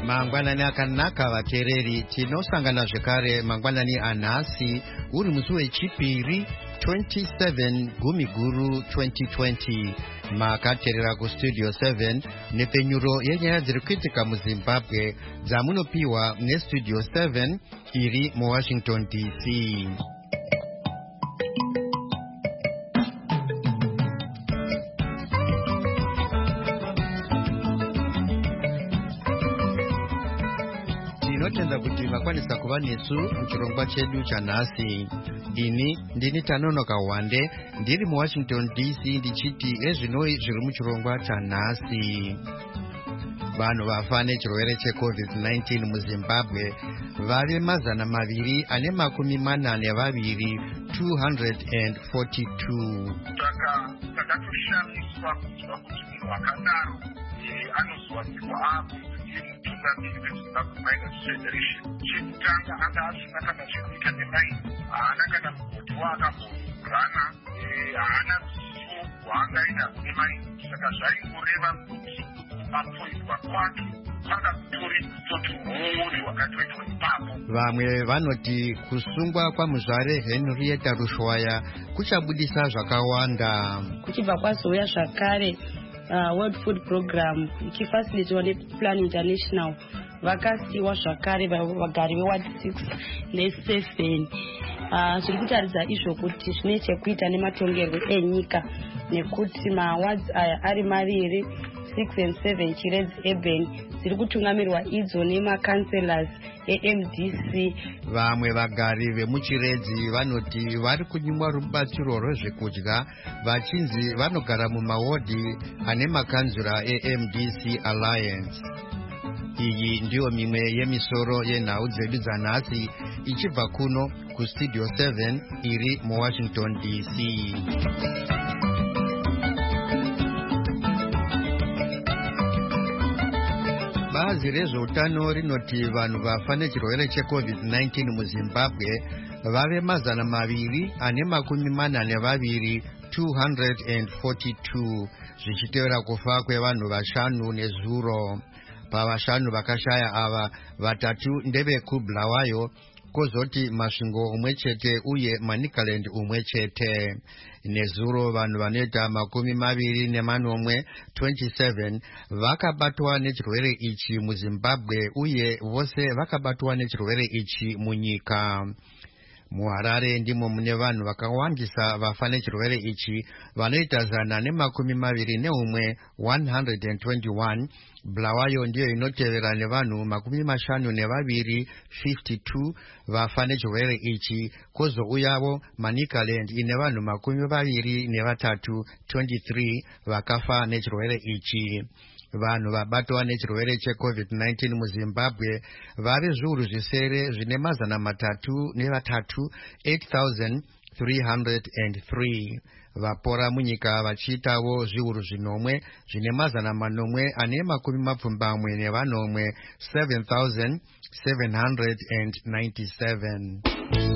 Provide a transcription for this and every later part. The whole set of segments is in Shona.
Mangwanani akanaka vateereri, tinosangana zvekare mangwanani anhasi uri musi wechipiri 27 Gumiguru 2020. Makateerera kustudio 7 nepenyuro yenyaya dziri kuitika muZimbabwe dzamunopiwa nestudio 7 iri muWashington DC. Tinotenda kuti vakwanisa kuva nesu muchirongwa chedu chanhasi. Ini ndini Tanonoka Wande ndiri muWashington DC ndichiti ezvinoi zviri muchirongwa chanhasi. Vanhu vafa nechirwere cheCovid-19 muZimbabwe vave 242. Takatoshamiswa kunzwa kuti munhu akadaro anozowanikwa mutungamiri weZimbabwe Miners Federation. Chekutanga anga asina kana zvekuita nemaini, haana kana mugodi waakambogana, haana ruzivo rwaangainarwo nemaini. Saka zvaingoreva kuti kuapoindwa kwake kwanga kutori mhuri wakatoitwa ipapo. Vamwe vanoti kusungwa kwamuzvare Henrietta Rushwaya kuchabudisa zvakawanda. Kuchibva kwazouya zvakare World Food Program ichifacilitiwa nePlan International, vakasiyiwa zvakare vagari veWard 6 ne7. Zviri kutaridza izvo kuti zvine chekuita nematongerwo enyika, nekuti mawards aya ari maviri 6 and 7 Chiredzi Urban dziri kutungamirwa idzo nemakanselas eMDC. Vamwe vagari vemuchiredzi vanoti vari kunyimwa rubatsiro rwezvekudya vachinzi vanogara mumawodhi ane makanzura eMDC Alliance. Iyi ndiyo mimwe yemisoro yenhau dzedu dzanhasi ichibva kuno kustudio 7 iri muWashington DC. Bazi rezveutano rinoti vanhu vafa nechirwere cheCovid-19 muZimbabwe vave 242 zvichitevera kufa kwevanhu 5 nezuro. Pavashanu vakashaya ava, 3 ndevekuBulawayo, kozoti Masvingo umwe chete uye Manicaland umwe chete. Nezuro vanhu vanoita 27 vakabatwa nechirwere ichi muZimbabwe uye vose vakabatwa nechirwere ichi munyika. MuHarare ndimo mune vanhu vakawandisa vafa nechirwere ichi vanoita 121. Bulawayo ndiyo inotevera nevanhu 52 vafa nechirwere ichi, kozouyawo Manicaland ine vanhu 23 vakafa nechirwere ichi. Vanhu vabatwa nechirwere cheCovid-19 muZimbabwe vari zviuru zvisere zvine 8,303. Vapora munyika vachiitawo zviuru zvinomwe zvine 727. 7,797.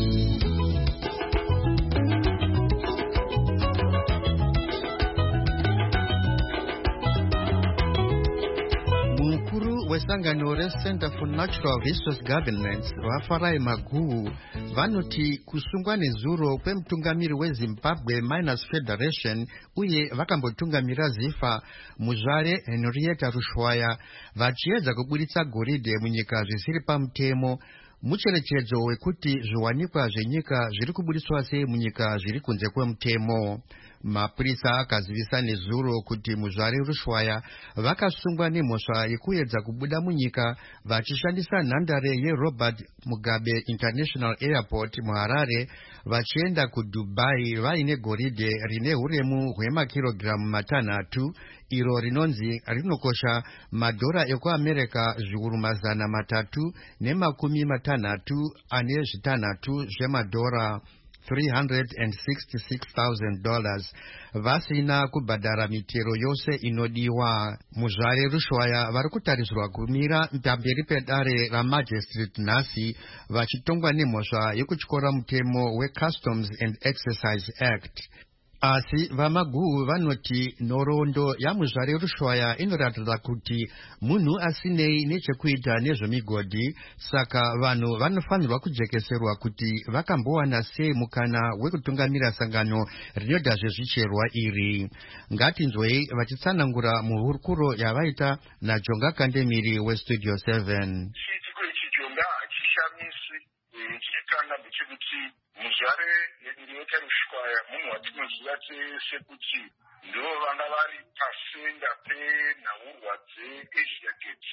Wesangano reCenter for Natural Resource Governance vaFarai Maguhu vanoti kusungwa nezuro kwemutungamiri weZimbabwe Miners Federation uye vakambotungamira zifa muzvare Henrietta Rushwaya vachiedza kuburitsa goridhe munyika zvisiri pamutemo mucherechedzo wekuti zviwanikwa zvenyika zviri kubudiswa sei munyika zviri kunze kwemutemo. Mapurisa akazivisa nezuro kuti muzvare Rushwaya vakasungwa nemhosva yekuedza kubuda munyika vachishandisa nhandare yeRobert Mugabe International Airport muHarare vachienda kuDubai vaine goridhe rine huremu hwemakirogiramu 3 iro rinonzi rinokosha madhora ekuAmerika zviuru 360 zvemadhora, $366,000 vasina kubhadhara mitero yose inodiwa. Muzvare Rushwaya vari kutarisirwa kumira pamberi pedare ramajistrate nhasi vachitongwa nemhosva yekutyora mutemo weCustoms and Excise Act. asi vamaguhu vanoti nhoroondo yamuzvare rushwaya inoratidza kuti munhu asinei nechekuita nezvemigodhi, saka vanhu vanofanirwa kujekeserwa kuti vakambowana sei mukana wekutungamira sangano rinoda zvezvicherwa iri. Ngatinzwei vachitsanangura muhurukuro yavaita naJonga Kandemiri weStudio 7. Chiitiko ichi Jonga hachishamisi. Chitanga ndechekuti muzvare rinoita rushwaya munhu watinoziva tese kuti ndo vanga vari pasenda penhahurwa dzeAsia Gate,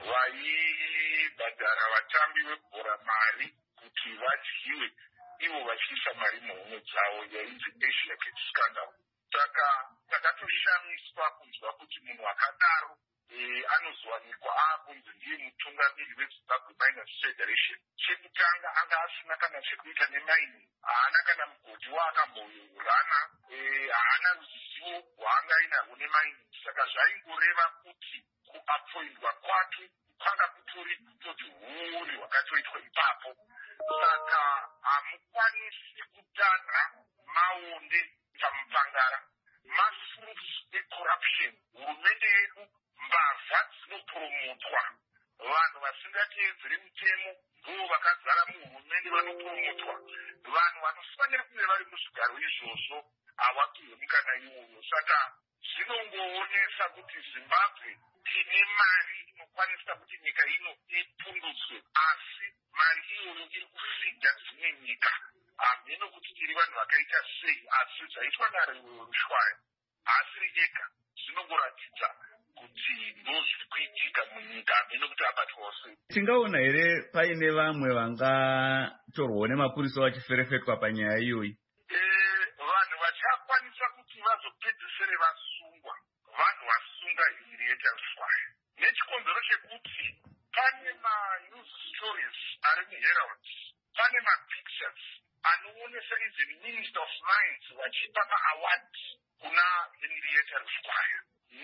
vaibhadhara vatambi vebhora mari kuti vadyiwe, ivo vachiisa mari muhomwe dzavo, yainzi Asia Gate scandal. Saka takatoshamiswa kunzwa kuti munhu akadaro anozowanikwa akunzi ndiye mutungamiri weZimbabwe Miners Federation. Chekutanga anga asina kana chekuita nemaini, haana kana mugodhi waakambourana, haana ruzivo rwaanga ainarwo nemaini. Saka zvaingoreva kuti kuapoindwa kwake kwanga kutori kutoti huuri hwakatoitwa ipapo. Saka hamukwanisi kutanha maonde pamupangara. Mafruits ecorruption, hurumende yedu mbavha dzinopromotwa. Vanhu vasingateedzeri mitemo ndo vakazara muhurumende vanopromotwa. Vanhu vanofanira kunge vari muzvigaro izvozvo havapiwe mukana iwoyo. Saka zvinongoonesa kuti Zimbabwe tine mari inokwanisa kuti nyika ino ipundutswe, asi mari iyoyo iri kufidha dzimwe nyika. Hameno kuti tiri vanhu vakaita sei, asi zvaitwa narushwaya haasiri ega. Zvinongoratidza kuti ndozviri kuitika munyika, hameno kuti abatwawo sei. Tingaona here paine vamwe vangatorwawo nemapurisa vachiferefetwa panyaya iyoyi? Vanhu vachakwanisa kuti vazopedzisire vasungwa, vanhu vasunga hiri yerushwaya. Nechikonzero chekuti pane ma-news stories ari muHerald, pane ma-pictures anoonesa even Minister of Mines vachipa ma-award kuna Henrietta Rushwaya.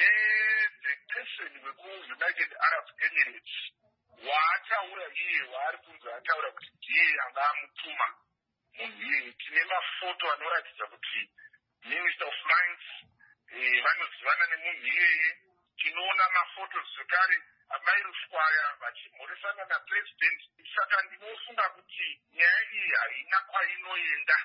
The person wekuUnited Arab Emirates waataura iye, waari kunzi ataura kuti ndiye anga amutuma munhu iyeye. Tine mafoto anoratidza kuti Minister of Mines vanozivana nemunhu iyeye. Tinoona mafoto zvekare amai Rushwaya vachimhoresana napresident. Saka ndinofunga kuti nyaya iyi haina kwainoenda,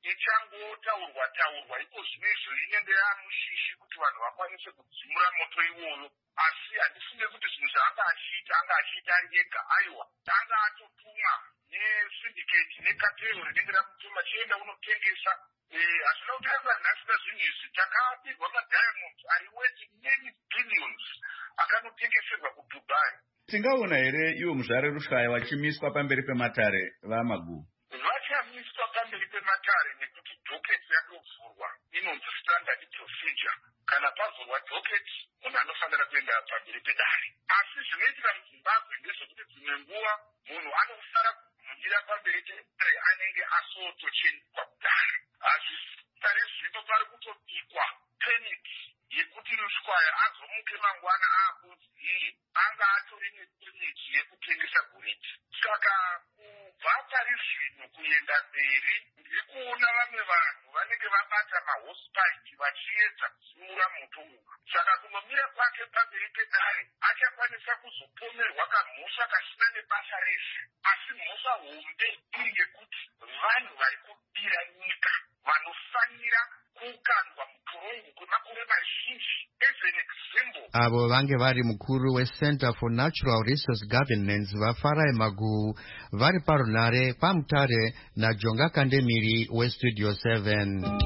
ichangotaurwa iko zvinezvo inenge yamushishi kuti vanhu vakwanise kudzimura moto iwoyo. Asi handifunge kuti zvinhu zvaanga achiita ari ega. Aiwa, anga atotumwa nesyndicate nekatero rinenge ramutuma chienda unotengesa. Hazvina kuti akanhasira zvinhu izvi. Takapirwa madiamonds ari worth many billions akanotengeserwa kuDubai. Tingaona here iwo muzvare rushwaya vachimiswa pamberi pematare vamaguhu? Vachamiswa pamberi pematare nekuti doketi yatovhurwa, inonzi standard procedure. Kana pavhurwa doketi, munhu anofanira kuenda pamberi pedare. Asi zvinoitika muZimbabwe ndezvekuti dzimwe nguva munhu anofara kumira pamberi pedare anenge asotochenjwa kudare. Hazvisare zvino pari kutobikwa permit yekuti Rushwaya azomuke mangwana akunzi iye anga atori nepermit yekutengesa goridhe. Saka kubva pari zvino kuenda mberi ndikuona vamwe vanhu vanenge vabata mahospite vachiedza kudzimura moto uyu. Saka kunomira kwake pamberi pedare achakwanisa kuzopomerwa kamhosva kasina nebasa rese, asi mhosva hombe iri yekuti vanhu vari kubira nyika vanofanira kukandwa mutorongo kwemakore mazhinji. As an example, avo vange vari mukuru weCenter for Natural Resource Governance vaFarai Maguhu vari parunare pamutare naJonga Kandemiri weStudio 7.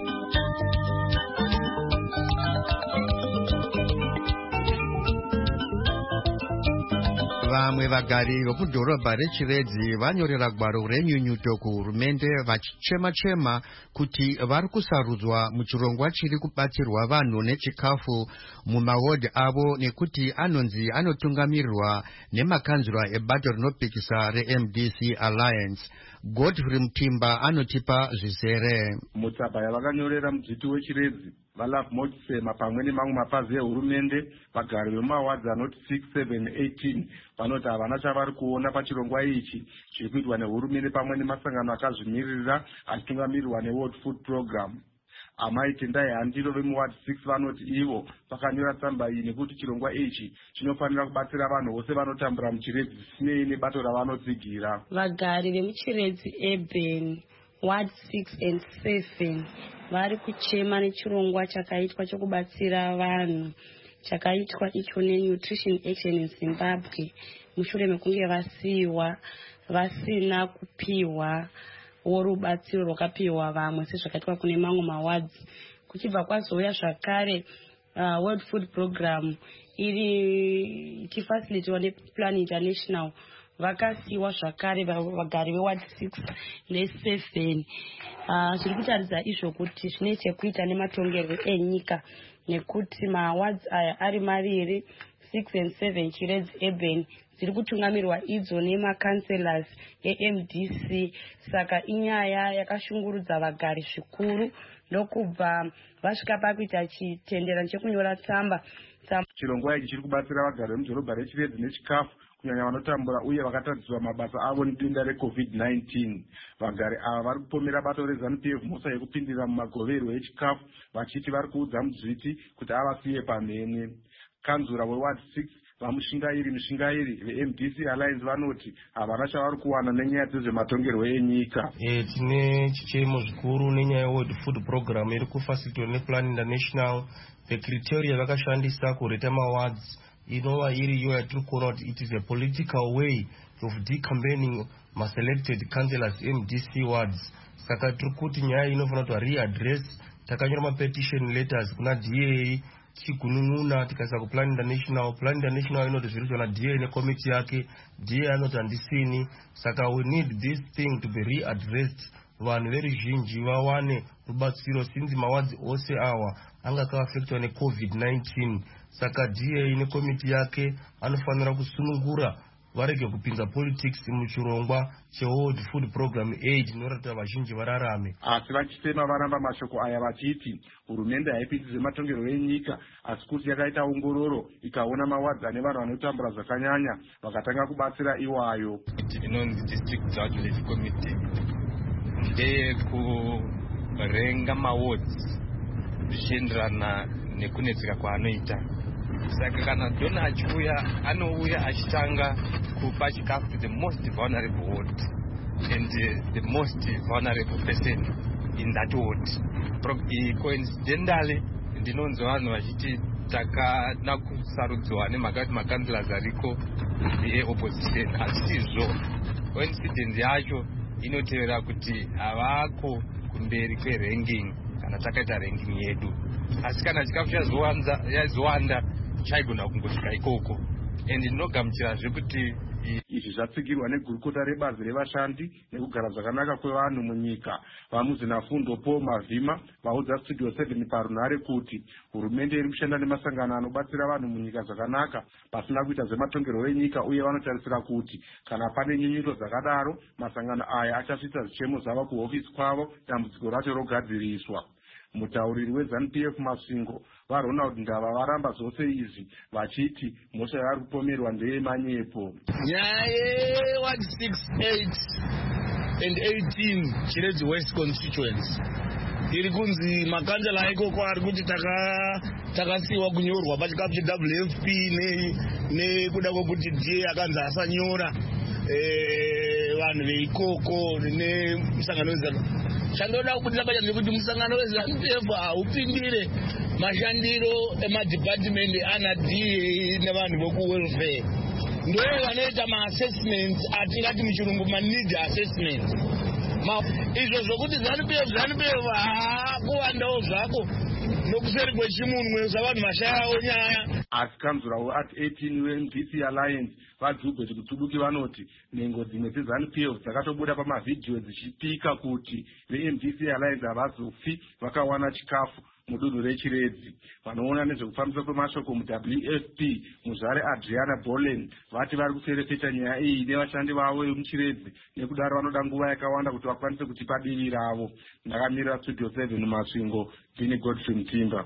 Vamwe vagari vokudhorobha reChiredzi vanyorera gwaro renyunyuto kuhurumende vachichema-chema kuti vari kusarudzwa muchirongwa chiri kubatsirwa vanhu nechikafu mumawodhi avo, nekuti anonzi anotungamirirwa nemakanzura ebato rinopikisa reMDC Alliance. Godfrey Mutimba anotipa zvizere. Mutsabhaya vakanyorera mudziti weChiredzi vaLove Motsema pamwe nemamwe mapazi ehurumende, vagari vemawadzi anoti 6, 7, 18 vanoti havana chavari kuona pachirongwa ichi chiri kuitwa nehurumende pamwe nemasangano akazvimiririra achitungamirirwa neWorld Food Program. amai tendai handiro vemuward 6 vanoti ivo vakanyora tsamba iyi nekuti chirongwa ichi chinofanira kubatsira vanhu vose vanotambura muchiredzi zvisinei nebato ravanotsigira. Vagari vemuchiredzi Eben ward 6 and 7 vari kuchema nechirongwa chakaitwa chokubatsira vanhu chakaitwa icho neNutrition Action in Zimbabwe mushure mekunge vasiyiwa vasina kupiwa worubatsiro rwakapiwa vamwe sezvakaitwa kune mamwe mawards. Kuchibva kwazouya zvakare World Food Program iri ichifacilitiwa nePlan International vakasiyiwa zvakare vagari veward 6 ne7 zviri kutaridza izvo kuti zvine chekuita nematongerwo enyika nekuti mawards aya ari maviri 6 and 7 chiredzi Eben dziri kutungamirwa idzo nemakanselas eMDC. Saka inyaya yakashungurudza vagari zvikuru ndokubva vasvika pakuita chitenderano chekunyora tsamba. Chirongwa ichi chiri kubatsira vagari vemudhorobha rechiredzi nechikafu kunyanya vanotambura uye vakatadziswa mabasa avo nedenda reCovid-19. Vagari ava vari kupomera bato reZANU-PF mhosva yekupindira mumagoverwo echikafu vachiti vari kuudza Mudzviti kuti avasiye pamhene. Kanzura weward 6 vamushingairi veMDC Alliance vanoti havana chavari kuwana nenyaya dzezvematongerwo enyika. Tine chichemo zvikuru nenyaya yeWorld Food Program iri kufacilitwa nePlan International. The criteria vakashandisa kureta mawards inova iri iyo yatiri kuona kuti it is a political way of decampaigning ma-selected councillors MDC wards. Saka tiri kuti nyaya inofanira kuti readdress. Takanyora ma-petition letters kuna DA chigunun'una tikaisa kuPlan International. Plan International inoti zviri kuitwa naDA nekomiti yake. DA anoti handisini. Saka we need this thing to be readdressed. Vanhu veruzhinji vawane rubatsiro since mawards ose awa anga akaafectwa neCovid-19. Saka DA nekomiti yake anofanira kusunungura varege kupinza politics muchirongwa cheWorld Food Program aid inoratidza vazhinji vararame. Asi vachisema varamba mashoko aya vachiti hurumende haipindidze matongerwo enyika asi kuti yakaita ongororo ikaona mawards ane vanhu vanotambura zvakanyanya vakatanga kubatsira iwayo. Inonzi District Judge Committee ndeyekurenga mawards zvichienderana nekunetseka kwaanoita. Saka kana dona achiuya anouya achitanga kupa chikafu to the most vulnerable ward and the most vulnerable person in that ward. Coincidentally ndinonzwa vanhu vachiti takada kusarudzwa nemakanselas ariko eopposition asizvo. Coincidence yacho inotevera kuti havako kumberi kweranking kana takaita ranking yedu, asi kana chikafu chazowanda chaigona kungosvika ikoko. And ndinogamuchirazve kuti izvi zvatsigirwa negurukota rebazi revashandi nekugara zvakanaka kwevanhu munyika. Vamuzinafundo Paul Mavhima vaudza Studio 7 parunhare kuti hurumende iri kushanda nemasangano anobatsira vanhu munyika zvakanaka pasina kuita zvematongerwo enyika, uye vanotarisira kuti kana pane nyenyero dzakadaro masangano aya achasvitsa zvichemo zvavo kuhofisi kwavo dambudziko racho rogadziriswa. Mutauriri weZANU-PF Masvingo vaRonald Ndava varamba zvose izvi vachiti mhosva yavari kupomerwa ndeyemanyepo. Nyaya yeward 6, 8 and 18 Chiredzi West constituency iri kunzi makanjala ikoko ari kuti takasiyiwa kunyorwa pachikafu cheWFP nekuda kwekuti DA akanzi asanyora vanhu veikoko nemusangano wezanu. Chandoda kubudisa pacha ndekuti musangano weZANU-PF haupindire mashandiro emadhipatimende ana DA nevanhu vokuwelfare. Ndoye vanoita maassessments atingati muchirungu ma-need assessment. Izvo zvokuti ZANU-PF kuwandawo zvako nokuseri kwechimunwe zvavanhu vashayawo nyaya. Asi kanzurawo at 18 weMDC Alliance vaDzubheti Kutubuki vanoti nhengo dzimwe dzeZANU-PF dzakatobuda pamavhidhiyo dzichipika kuti veMDC Alliance havazofi vakawana chikafu mudunhu rechiredzi. Vanoona nezvekufambiswa kwemashoko muWFP muzvare Adriana Bolen vati vari kuserefeta nyaya iyi nevashandi vavo vemuchiredzi, nekudaro vanoda nguva yakawanda kuti vakwanise kutipa divi ravo. Ndakamirira Studio 7 Masvingo, ndini Godfrey Mutimba.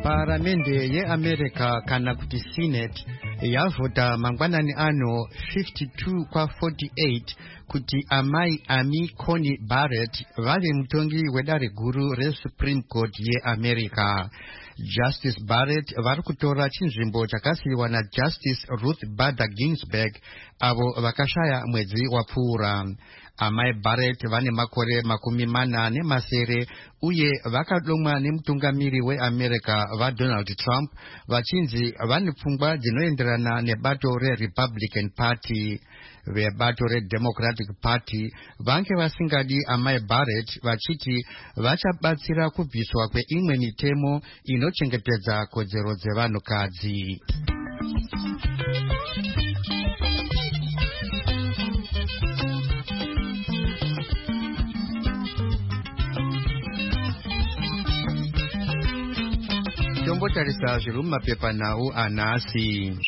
Paramende yeAmerica kana kuti Senate yavhota mangwanani ano 52-48 kuti amai Amy Coney Barrett vave mutongi wedare guru reSupreme Court yeAmerica. Justice Barrett vari kutora chinzvimbo chakasiyiwa naJustice Ruth Bader Ginsburg avo vakashaya mwedzi wapfuura. Amai Barrett vane makore 40 uye vakadomwa nemutungamiri weAmerica vaDonald Trump vachinzi vane pfungwa dzinoenderana nebato reRepublican Party. Vebato reDemocratic Party vange vasingadi amai Barrett vachiti vachabatsira kubviswa kweimwe mitemo inochengetedza kodzero dzevanhukadzi. Tombotarisa zviri mumapepa nhau anhasi.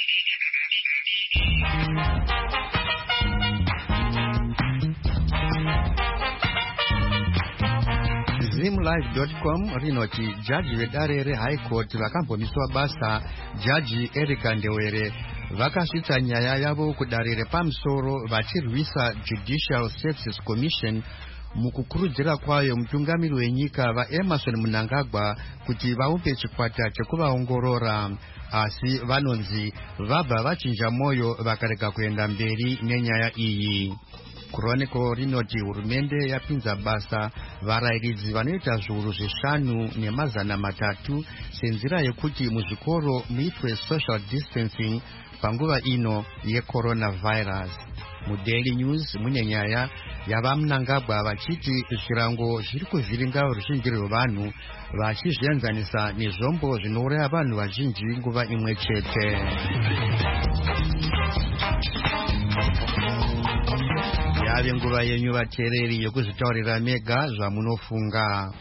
Zimlive.com rinoti jaji vedare reHigh Court vakambomiswa basa jaji Erika Ndewere vakasvitsa nyaya yavo kudare repamusoro vachirwisa Judicial Services Commission mukukurudzira kwayo mutungamiri wenyika vaEmerson Mnangagwa kuti vaupe chikwata chekuvaongorora, asi vanonzi vabva vachinja moyo vakarega kuenda mberi nenyaya iyi. Chronicle rinoti hurumende yapinza basa varayiridzi vanoita zviuru 5,300 senzira yekuti muzvikoro muitwe social distancing panguva ino yeCoronavirus. MuDaily News mune nyaya yavaMnangagwa vachiti zvirango zviri kuvhiringa ruzhinji rwevanhu vachizvienzanisa nezvombo zvinouraya vanhu vazhinji nguva imwe chete. Yave nguva yenyu vateereri yokuzvitaurira mega zvamunofunga.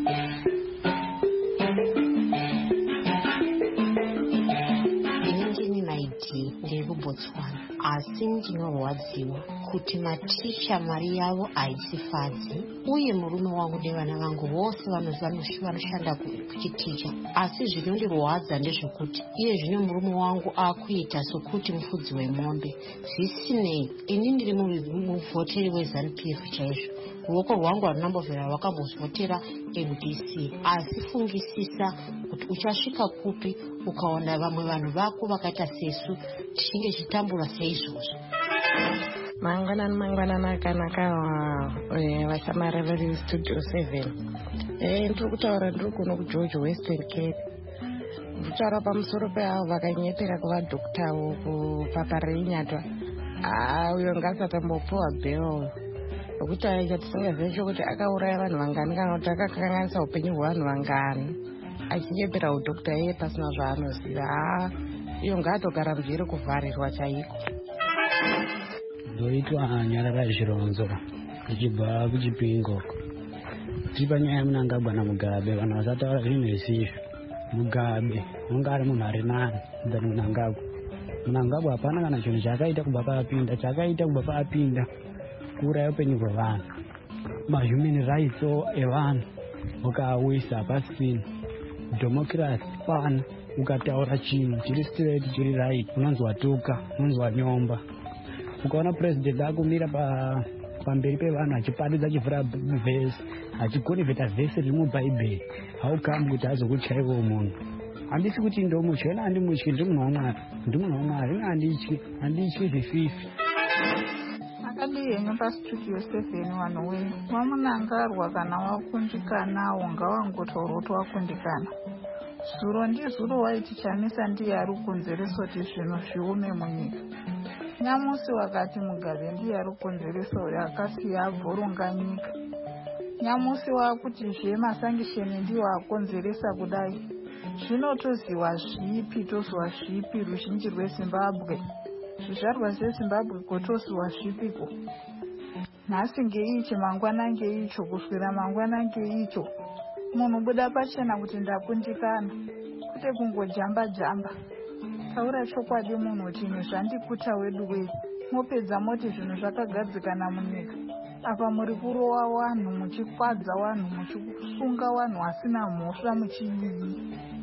Botswana asi ndinorwadziwa kuti maticha mari yavo haisifadzi uye murume wangu nevana vangu vose vanoshanda kuchiticha, asi zvinondirwadza ndezvekuti iye zvino murume wangu akuita sokuti mufudzi wemombe. Zvisinei, ini ndiri muvhoteri weZANU-PF chaizvo. Ruoko rwangu harunambovhera rwakambovhotera MDC, asi fungisisa kuti uchasvika kupi ukaona vamwe vanhu vako vakaita sesu tichinge chitambura seizvozvo. Mangwanani akanaka vasamarara Studio 7. Ndiri kutaura ndiri kuno kuGeorge Western Cape. Nditaura pamusoro peavo vakanyepera kuvadhoktawo kupapara inyatwa. Uyo ngasatambopuwa bhero nokuti aita tisingazivi chokuti akauraya vanhu vangani kana kuti akakanganisa upenyu hwevanhu vangani achinyepera udhokta iye pasina zvaanoziva. Iyo ngaatogara mujeri kuvharirwa chaiko. Ndoitwa Nyarara Zvironzo ichibva kuChipingo. Tipa nyaya yaMnangagwa naMugabe, vanhu vasataura zvinhu zvisizvo. Mugabe unga ari munhu ari nani than Mnangagwa. Mnangagwa hapana kana chinhu chaakaita kubva paapinda kuuraya upenyu hwevanhu. Mahuman rights evanhu ukaawisa pasina. Democracy pana ukataura chinhu chiri straight chiri right unonzwa tuka, unonzwa nyomba. Ukaona president akumira pamberi pevanhu achiparidza achivhura vhesi achikonivheta vhesi riri mubhaibheri, haukambi kuti azokutyaiwo munhu. Handisi kuti ndomutya, ina handimutyi, ndiri munhu waMwari, ina handityi zvififi. Akadi henyu paStudio 7 vanhu wenyu wamunangarwa kana wakundikanawo ngawangotaura kuti wakundikana. Zuro ndizuro waiti chamisa ndiye ari kunzeresa kuti zvinhu zviume munyika. Nyamusi wakati Mugabe ndiye ari kunzeresa yakasiya abvoronga nyika. Nyamusi wakuti zvemasangisheni ndiwo akonzeresa kudai. Zvinotoziwa zvipi toziwa zvipi ruzhinji rweZimbabwe. Zvizvarwa zveZimbabwe kotoziwa zvipiko. Nhasi ngeichi mangwana ngeicho kuswira mangwana ngeicho. Munhu buda pachena kuti ndakundikana. Kwete kungojamba jamba. Taura chokwadi munhu chinhu zvandikuta wedu wei. Mopedza moti zvinhu zvakagadzikana munyika. Apa muri kurowa vanhu, muchikwadza vanhu, muchisunga vanhu asina mhosva muchiyiyi.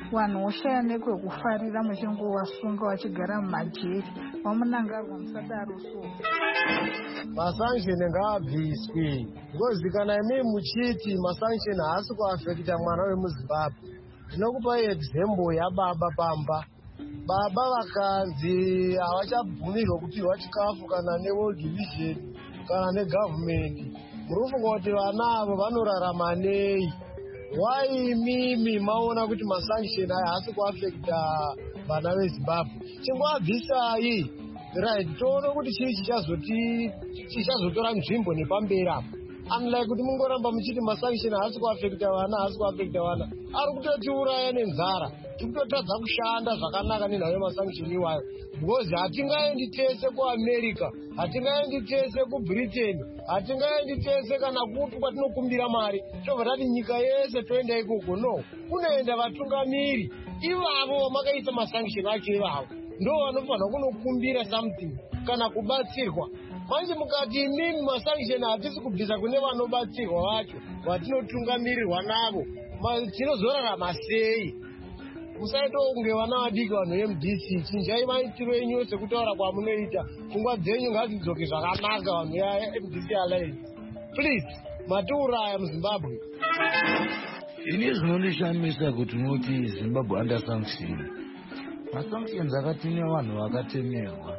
vanhu voshaya nekwekufarira muchingovasunga vachigara mumajeri. Vamunangarwa musadaro so. Masanction ngaabviswe because kana imi muchiti masanction haasi kuafekta mwana wemuZimbabwe. Ndinokupa example yababa pamba. Baba vakanzi havachabvumirwa kupihwa chikafu kana neworld vision kana negovernment. Murufunga kuti vana avo vanorarama nei? Why mimi maona kuti masanction aya haasi kuafekta vana veZimbabwe? Chingoabvisai. Right, toona kuti chii chichazotora nzvimbo nepamberi apo. Unlike kuti mungoramba muchiti masanction haasi kuafekta vana, haasi kuafekta vana. Ari kutotiuraya nenzara. Tikutotadza kushanda zvakanaka nenhau yemasanction iwayo. Because hatingaendi tese kuAmerica, hatingaendi tese kuBritain, hatingaendi tese kana kupi kwatinokumbira mari. Tobva tati nyika yese toenda ikoko. No, kunoenda vatungamiri. Ivavo vamakaisa masanction acho ivavo. Ndo vanofanira kunokumbira something kana kubatsirwa. Manje mukati imimi masanction hatisi kubvisa kune vanobatsirwa vacho vatinotungamirirwa navo. Tinozorarama sei? Musaita kunge vana vadiki vanhu veMDC. Chinjai maitiro enyu sekutaura kwamunoita. Pfungwa dzenyu ngadzidzoke zvakanaka vanhu veMDC Alliance. Please, matiuraya muZimbabwe. Ini zvinondishamisa kuti unoti Zimbabwe under sanction. Masanctions akatine vanhu vakatemerwa.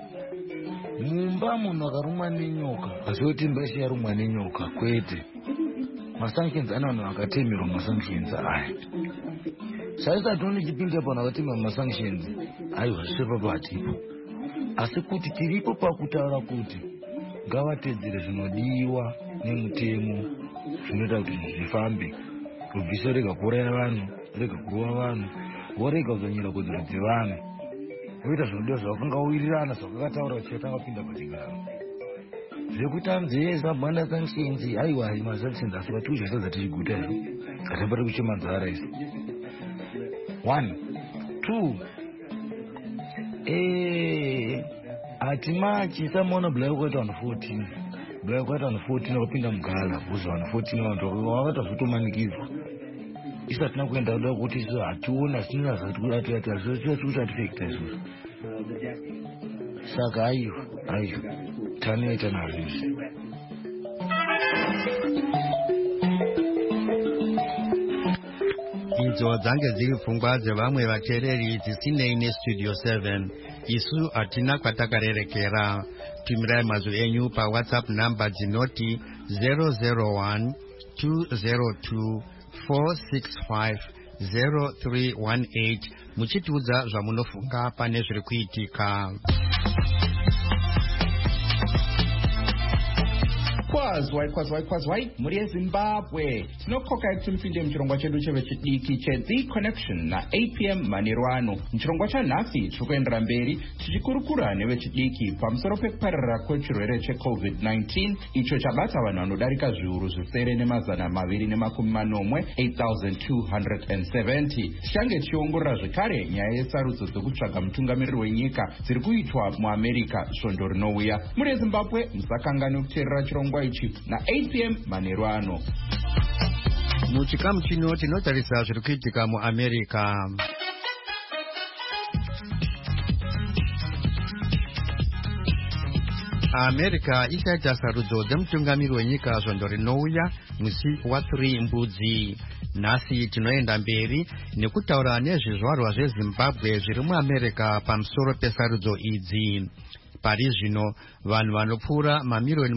Mumba munhu akarumwa nenyoka, azoti mbeshe yarumwa nenyoka kwete. Masanctions ana vanhu vakatemerwa masanctions aya. Saisa toni chipinda pana vakatemerwa masanctions. Aiwa zvisepa patipo. Asi kuti tiripo pakutaura kuti ngavatedzere zvinodiwa nemutemo zvinoita kuti zvifambe. Kubvisa rega kuuraya vanhu, rega kurowa vanhu. Vorega kuzonyera kodzero dzevanhu. Voita zvinodiwa zvavakangawirirana zvavakataura vachita vapinda pachigaro. Zvekuti anze Zimbabwe sanctions, aiwa masanctions asi vati kuchasadza tichiguta izvo. Katapata kuchemanzara izvo. 1, 2. Hatimachi samona Blair kwaita vanhu 14. Blair kwaita vanhu 14 vakapinda mugala. Kuzi vanhu 14 vanhu vakatozotomanikidzwa. Isatina kuenda kuda kuti isu hationa sina zvati atifekta isusu. Saka aiyo tanoita nazvo izvi. Idzo dzange dziri pfungwa dzevamwe vateereri dzisinei neStudio 7. Isu hatina kwatakarerekera. Tumirai mazwi enyu paWhatsApp namba dzinoti 001 202 465-0318 muchitiudza zvamunofunga pane zviri kuitika. Kwazwai muri yeZimbabwe. Tinokoka kuti mupinde muchirongwa chedu chevechidiki cheThe Connection na 8 p.m. manheru ano. Muchirongwa chanhasi tiri kuendera mberi tichikurukura nevechidiki pamusoro pekupararira kwechirwere cheCovid-19 icho chabata vanhu vanodarika zviuru zvisere nemazana maviri nemakumi manomwe 8,270. Tichange tichiongorora zvekare nyaya yesarudzo dzekutsvaga mutungamiriri wenyika dziri kuitwa muAmerica svondo rinouya. Muri yeZimbabwe musakangani kuteerera chirongwa ichi na 8 p.m. manheru ano. Muchikamu chino tinotarisa zviri kuitika muAmerica. America ichaita sarudzo dzemutungamiri wenyika svondo rinouya musi wa3 mbudzi. Nhasi tinoenda mberi nekutaura nezvizvarwa zveZimbabwe zviri muAmerica pamusoro pesarudzo idzi. Pari zvino vanhu vanopfuura mamiliyoni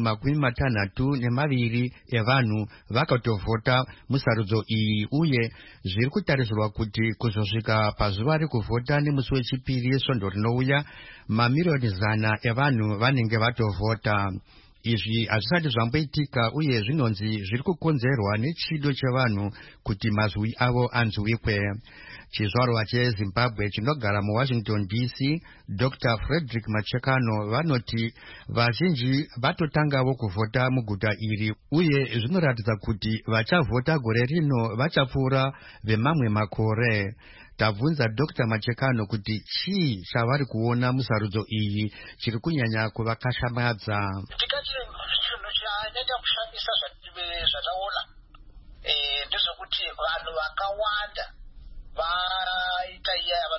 62 evanhu vakatovhota musarudzo iyi, uye zviri kutarisirwa kuti kuzosvika pazuva rekuvhota nemusi wechipiri svondo rinouya mamiliyoni 100 evanhu vanenge vatovhota. Izvi hazvisati zvamboitika uye zvinonzi zviri kukonzerwa nechido chevanhu kuti mazwi avo anzwikwe. Chizvarwa cheZimbabwe chinogara muWashington DC, Dr. Frederick Machekano vanoti vazhinji vatotangawo kuvhota muguta iri, uye zvinoratidza kuti vachavhota gore rino vachapfuura vemamwe makore. Tabvunza Dr. Machekano kuti chii chavari kuona musarudzo iyi chiri kunyanya kuvakashamadza. Tikati chinhu chanoita kushamisa zvataona ndezvekuti vanhu vakawanda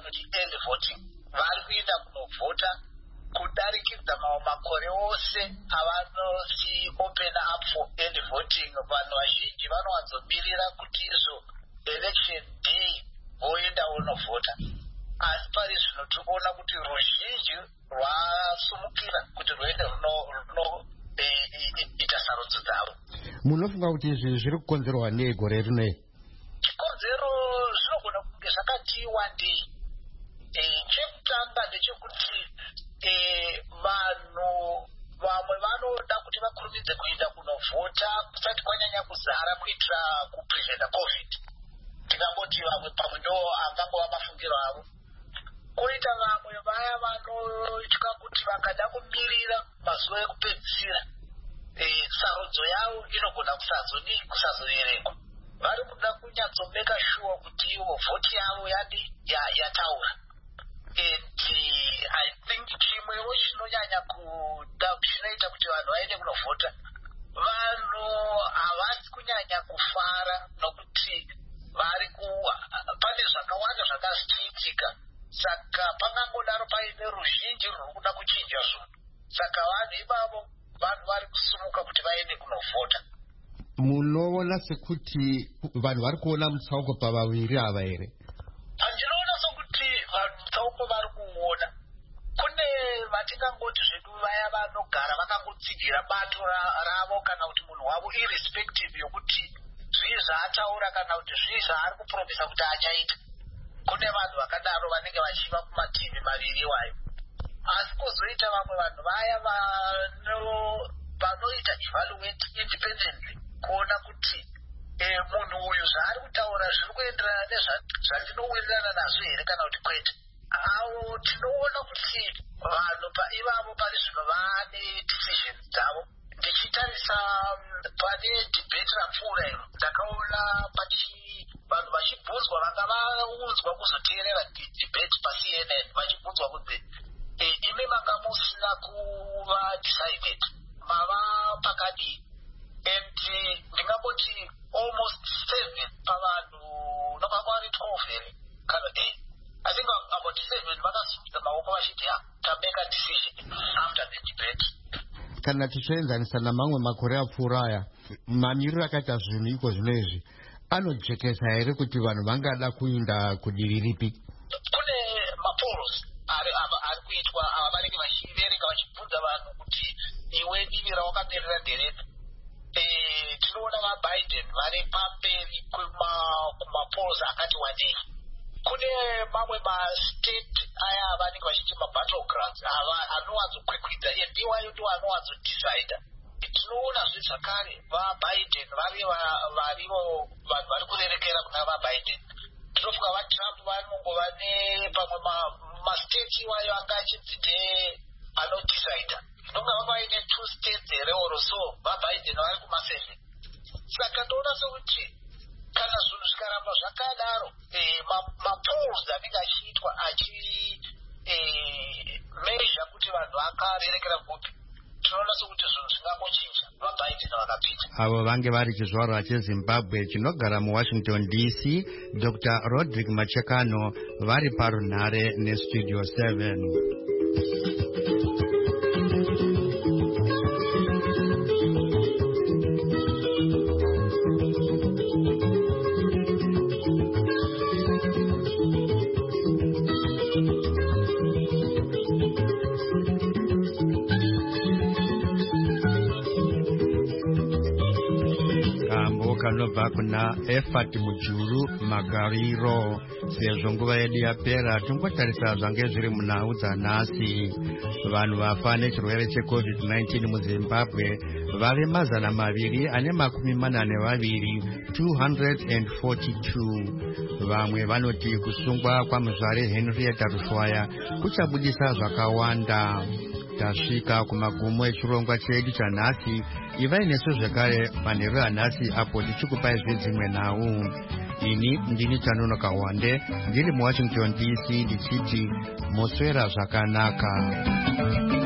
kuti end voting vari kuenda kunovhota kudarikidza mamwe makore ose avanoti open up for end voting. Vanhu vazhinji vanowanzomirira kuti izvo election day voenda vonovhota, asi pari zvino tikuona kuti ruzhinji rwasumukira kuti rwende runoita sarudzo dzavo. Munofunga kuti izvi zviri kukonzerwa nei gore rinei? Chikonzero zvinogona kunge zvakati wandei. Chekutanga ndechekuti vanhu vamwe vanoda kuti vakurumidze kuenda kunovhota kusati kwanyanya kuzara kuitira kupreventa covid. Tikangoti vamwe pamwe ndo angangova mafungiro avo. Koita vamwe vaya vanotya kuti vakada kumirira mazuva ekupedzisira sarudzo yavo inogona kusazoverengwa. Vari kuda kunyatsomeka sure kuti ivo vhoti yavo yataura. I think chimwewo chinonyanya chinoita kuti vanhu vaende kunovhota, vanhu havasi kunyanya kufara nokuti pane zvakawanda zvakazoitika, saka pangangodaro paine ruzhinji rwuri kuda kuchinja zvinhu, saka vanhu ivavo vanhu vari kusumuka kuti vaende kunovhota. Munoona sekuti vanhu vari kuona mutsauko pavaviri ava here? Handinoona sokuti vanhu mutsauko vari kuona. Kune vatingangoti zvedu vaya vanogara vakangotsigira bato ravo kana kuti munhu wavo irrespective yokuti zvii zvaataura kana kuti zvii zvaari kupromisa kuti achaita. Kune vanhu vakadaro vanenge vachiva kumativi maviri iwayo. Asi kuzoita vamwe vanhu vaya vanoita evaluate independently kuona kuti munhu uyu zvaari kutaura zviri kuenderana nezvandinowirirana nazvo here kana kuti kwete. Avo tinoona kuti vanhu ivavo pari zvino vane decisions dzavo. Ndichitarisa pane debate rapfuura iro ndakaona vanhu vachibvunzwa vanga vaunzwa kuzoteerera debate paCNN vachibvunzwa kunzi imi manga musina kuva decided mava pakadii, and ndingamboti almost 7 pavanhu nokanga vari 12 here kana I think about 7 vakasimudza maoko vachiti tameka decision after the debate. Kana tichienzanisa namamwe makore apfuura aya, mamiriro akaita zvinhu iko zvino izvi anojekesa here kuti vanhu vangada kuinda kudiri ripi? Kune mapolls ari kuitwa ava vanenge vachiverenga vachibvunza vanhu kuti iwe divi rawakamirira nderepi. Tinoona vaBiden vari pamberi kumapolls akati wandei. Kune mamwe mastate aya vanenge vachiti mabattlegrounds anowanzokwikwidza ndiwayo ndiwo anowanzodecida. Tinoona zvezvakare vaBiden varivo vanhu vari kurerekera kuna vaBiden. Tinofunga vaTrump vanongova pamwe mastate iwayo anga achinzi anodecida. Inonga vanga vaine 2 states here oro so vaBiden vari kuma7. Saka toona sokuti kana zvinhu zvikaramba zvakadaro mapolls anenge achiitwa achimezha kuti vanhu vakarerekera kupi, tinoona sokuti zvinhu zvingangochinja vaBiden vakapita. Avo vange vari chizvarwa cheZimbabwe chinogara muWashington DC, Dr. Roderick Machekano vari parunhare neStudio 7. Kanobva kuna Effort Mujuru Magariro. Sezvo nguva yedu yapera tongotarisa zvange zviri munhau dzanhasi. Vanhu vafa nechirwere cheCovid-19 muZimbabwe vave 242, 242. Vamwe vanoti kusungwa kwamuzvare Henrietta Rushwaya kuchabudisa zvakawanda. Tasvika kumagumo echirongwa chedu chanhasi. Ivai nesu zvekare manheru anhasi apo tichikupai zvedzimwe nhau. Ini ndini Chanonoka Wande ndiri muWashington DC ndichiti moswera zvakanaka.